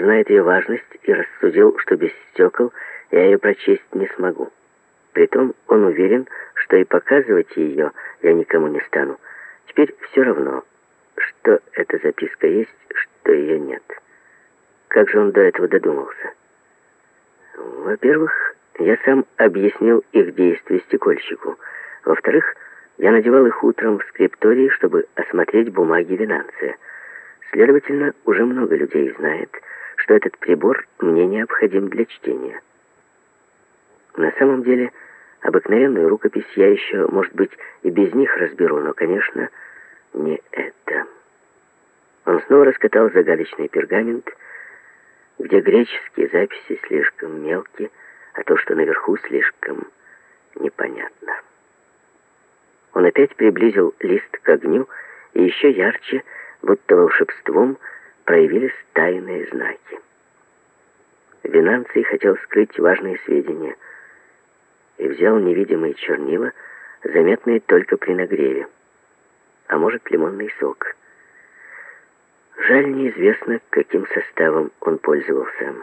знает ее важность и рассудил, что без стекол я ее прочесть не смогу. Притом он уверен, что и показывать ее я никому не стану. Теперь все равно, что эта записка есть, что ее нет. Как же он до этого додумался? Во-первых, я сам объяснил их действия стекольщику. Во-вторых, я надевал их утром в скриптории, чтобы осмотреть бумаги Венанция. Следовательно, уже много людей знает, что этот прибор мне необходим для чтения. На самом деле, обыкновенную рукопись я еще, может быть, и без них разберу, но, конечно, не это. Он снова раскатал загадочный пергамент, где греческие записи слишком мелкие, а то, что наверху, слишком непонятно. Он опять приблизил лист к огню, и еще ярче, будто волшебством, проявились тайные знаки. Венанций хотел скрыть важные сведения и взял невидимые чернила, заметные только при нагреве, а может, лимонный сок. Жаль, неизвестно, каким составом он пользовался.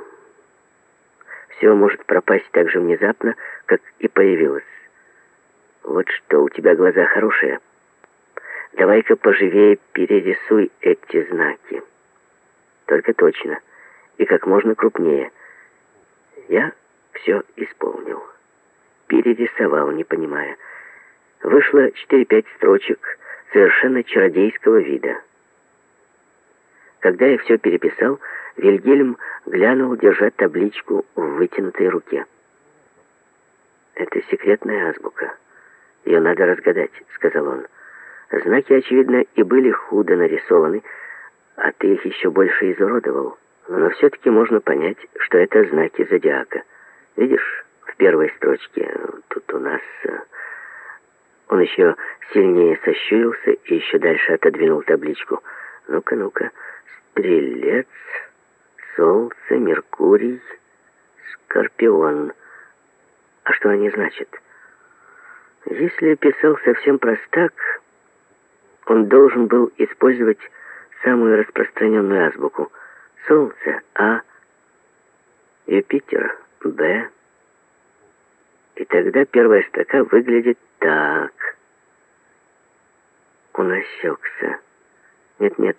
Все может пропасть так же внезапно, как и появилось. Вот что, у тебя глаза хорошие. Давай-ка поживее перерисуй эти знаки. Только точно и как можно крупнее. Я все исполнил. Перерисовал, не понимая. Вышло 4-5 строчек совершенно чародейского вида. Когда я все переписал, Вильгельм глянул, держа табличку в вытянутой руке. «Это секретная азбука. Ее надо разгадать», — сказал он. «Знаки, очевидно, и были худо нарисованы, а ты их еще больше изуродовал. Но все-таки можно понять, что это знаки зодиака. Видишь, в первой строчке тут у нас...» Он еще сильнее сощурился и еще дальше отодвинул табличку. «Ну-ка, ну-ка. Стрелец, Солнце, Меркурий, Скорпион. А что они значат?» Если писал совсем простак, он должен был использовать самую распространенную азбуку. Солнце — А, Юпитер — Б. И тогда первая строка выглядит так. Он осекся. Нет-нет,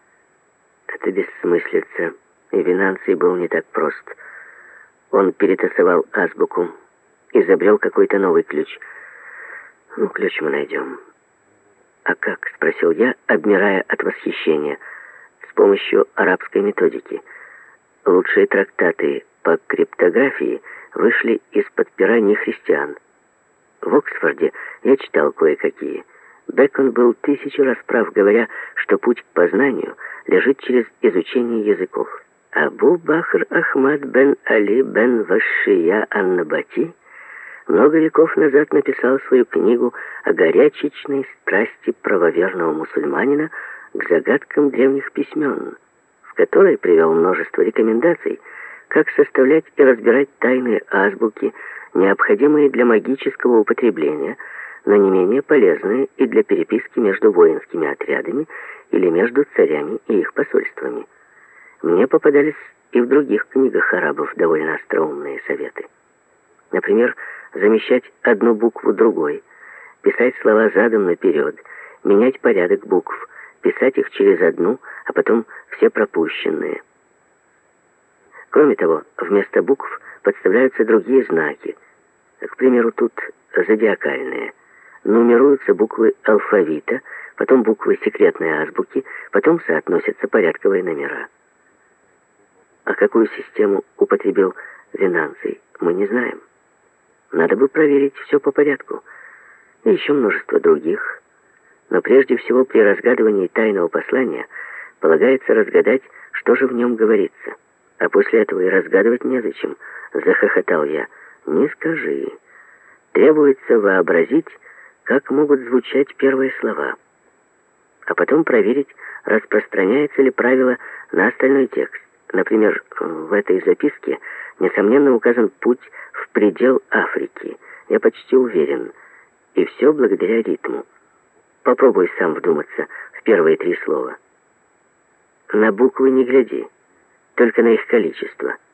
это бессмыслица. И Венанций был не так прост. Он перетасовал азбуку, изобрел какой-то новый ключ. «Ну, ключ мы найдем». «А как?» — спросил я, обмирая от восхищения. «С помощью арабской методики. Лучшие трактаты по криптографии вышли из-под пера нехристиан. В Оксфорде я читал кое-какие. Бэкон был 1000 раз прав, говоря, что путь к познанию лежит через изучение языков. Абу-Бакр Ахмад бен Али бен Вашия ан-Набати много веков назад написал свою книгу о горячечной страсти правоверного мусульманина к загадкам древних письмен, в которой привел множество рекомендаций, как составлять и разбирать тайные азбуки, необходимые для магического употребления, но не менее полезные и для переписки между воинскими отрядами или между царями и их посольствами. Мне попадались и в других книгах арабов довольно остроумные советы. Например, замещать одну букву другой, писать слова задом наперед, менять порядок букв, писать их через одну, а потом все пропущенные. Кроме того, вместо букв подставляются другие знаки. К примеру, тут зодиакальные. Нумеруются буквы алфавита, потом буквы секретной азбуки, потом соотносятся порядковые номера. А какую систему употребил Венанций, мы не знаем. Надо бы проверить все по порядку. И еще множество других. Но прежде всего при разгадывании тайного послания полагается разгадать, что же в нем говорится. А после этого и разгадывать незачем, захохотал я. Не скажи. Требуется вообразить, как могут звучать первые слова. А потом проверить, распространяется ли правило на остальной текст. Например, в этой записке, несомненно, указан путь в предел Африки. Я почти уверен. И все благодаря ритму. Попробуй сам вдуматься в первые 3 слова. На буквы не гляди. только на их количество.